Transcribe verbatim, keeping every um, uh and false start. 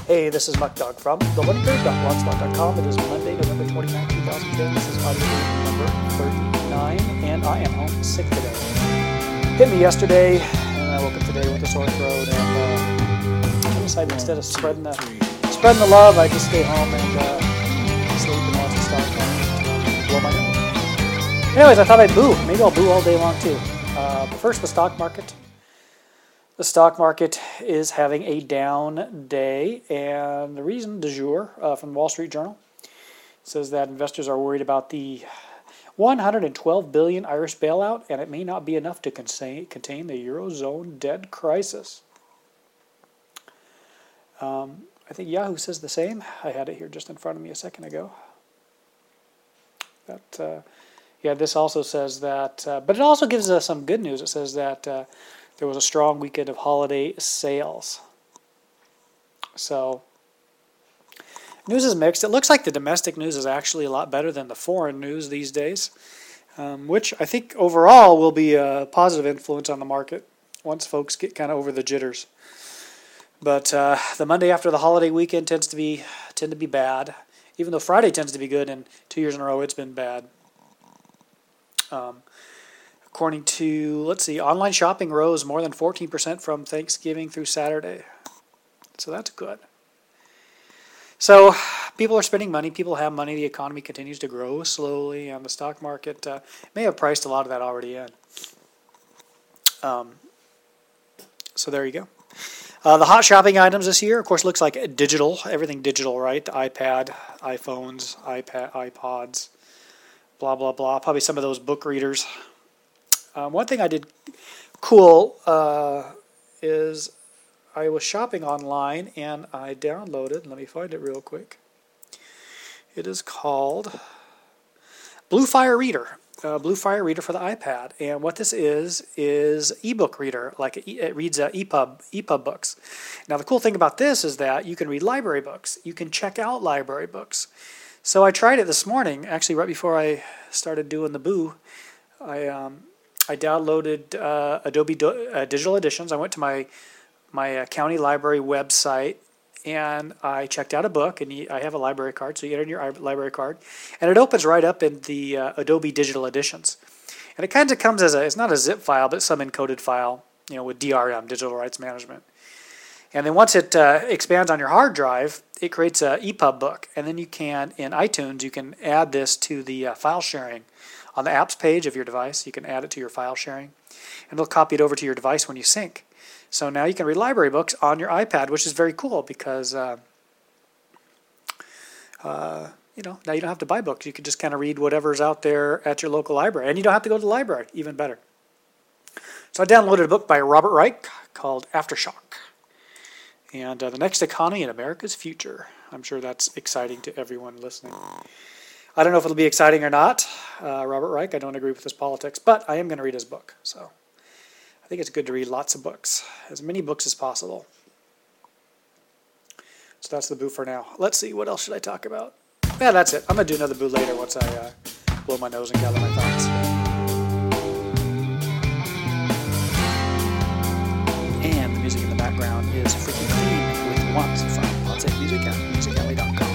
Hey, this is Muck Dog from the learning curve dot blogspot dot com. It is Monday, November twenty-ninth, twenty ten. This is audio number thirty-nine, and I am home sick today. Hit me yesterday, and I woke up today with a sore throat, and uh, I decided instead of spreading the spreading the love, I just stay home and uh, sleep and watch the stars and blow my nose. Anyways, I thought I'd boo. Maybe I'll boo all day long too. Uh, but first, the stock market. The stock market is having a down day, and the reason du jour uh, from the Wall Street Journal says that investors are worried about the one hundred twelve billion dollars Irish bailout, and it may not be enough to contain the Eurozone debt crisis. Um, I think Yahoo says the same. I had it here just in front of me a second ago. That, uh, yeah, this also says that, uh, but it also gives us some good news. It says that uh, there was a strong weekend of holiday sales. So, news is mixed. It looks like the domestic news is actually a lot better than the foreign news these days, um, which I think overall will be a positive influence on the market once folks get kind of over the jitters. But uh, the Monday after the holiday weekend tends to be tend to be bad, even though Friday tends to be good, and two years in a row it's been bad. Um, According to, let's see, online shopping rose more than fourteen percent from Thanksgiving through Saturday. So that's good. So people are spending money. People have money. The economy continues to grow slowly, and the stock market uh, may have priced a lot of that already in. Um, so there you go. Uh, the hot shopping items this year, of course, looks like digital. Everything digital, right? The iPad, iPhones, iPad, iPods, blah, blah, blah. Probably some of those book readers. Um, one thing I did cool uh, is I was shopping online and I downloaded, let me find it real quick. It is called Bluefire Reader, uh, Bluefire Reader for the iPad. And what this is, is ebook reader, like it, it reads uh, EPUB, EPUB books. Now the cool thing about this is that you can read library books. You can check out library books. So I tried it this morning, actually right before I started doing the boo. I um, I downloaded uh, Adobe Do- uh, Digital Editions. I went to my my uh, county library website and I checked out a book. And you, I have a library card, so you enter your library card, and it opens right up in the uh, Adobe Digital Editions. And it kind of comes as a, it's not a zip file, but some encoded file, you know, with D R M, Digital Rights Management. And then once it uh, expands on your hard drive, it creates a EPUB book, and then you can in iTunes you can add this to the uh, file sharing. On the apps page of your device, you can add it to your file sharing, and it'll copy it over to your device when you sync. So now you can read library books on your iPad, which is very cool because, uh, uh, you know, now you don't have to buy books. You can just kind of read whatever's out there at your local library, and you don't have to go to the library, even better. So I downloaded a book by Robert Reich called Aftershock, and uh, the next economy in America's future. I'm sure that's exciting to everyone listening. I don't know if it'll be exciting or not. Uh, Robert Reich, I don't agree with his politics, but I am going to read his book. So I think it's good to read lots of books, as many books as possible. So that's the boo for now. Let's see, what else should I talk about? Yeah, that's it. I'm going to do another boo later once I uh, blow my nose and gather my thoughts. And the music in the background is Freaky Clean with Once from Pod Safe Music at music alley dot com.